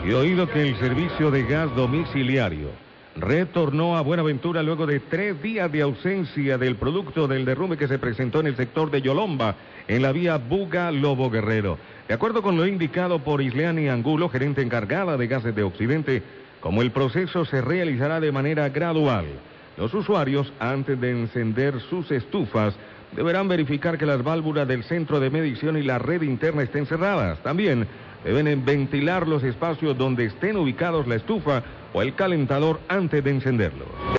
Y oído que el servicio de gas domiciliario retornó a Buenaventura luego de 3 días de ausencia del producto del derrumbe que se presentó en el sector de Yolomba, en la vía Buga-Lobo Guerrero. De acuerdo con lo indicado por Isleani Angulo, gerente encargada de Gases de Occidente, como el proceso se realizará de manera gradual, los usuarios, antes de encender sus estufas, deberán verificar que las válvulas del centro de medición y la red interna estén cerradas. También deben ventilar los espacios donde estén ubicados la estufa o el calentador antes de encenderlo.